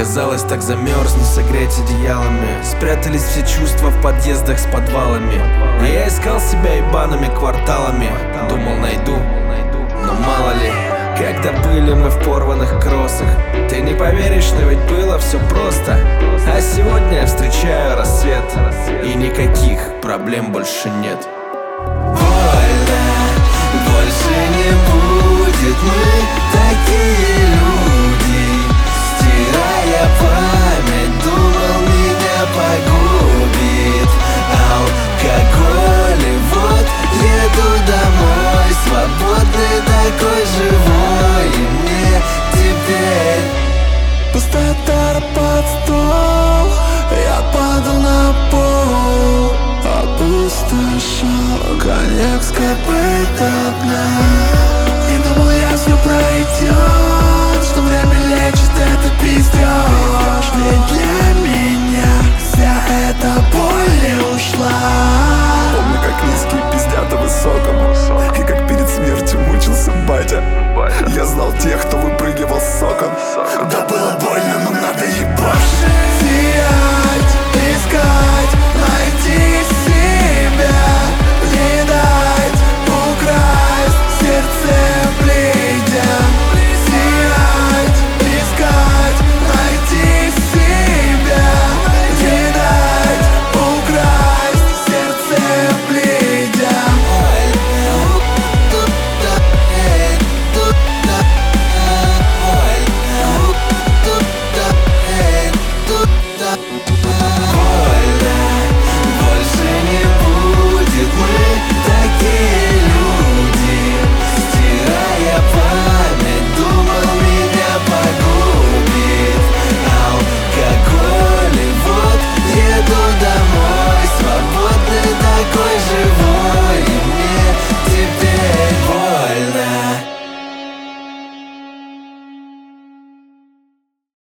Казалось, так замерзнуть, согреть одеялами. Спрятались все чувства в подъездах с подвалами. И я искал себя ебаными кварталами. Думал, найду, но мало ли. Когда были мы в порванных кроссах, ты не поверишь, но ведь было все просто. А сегодня я встречаю рассвет, и никаких проблем больше нет. Больно, больше не будет, мы такие люди. Стирая память, думал, меня погубит алкоголь, и вот еду домой, свободный такой живой, и мне теперь пустая тара под стол. Я падал на пол, опустошал, коньяк скопит до дна. Не думал, я все пройдет, что время лечит этот пиздеж. Ведь для меня вся эта боль не ушла. Помню, как низкие пиздят о высоком, и как перед смертью мучился батя. Я знал тех, кто выпрыгивал с окон. Да было больно, но надо ебать.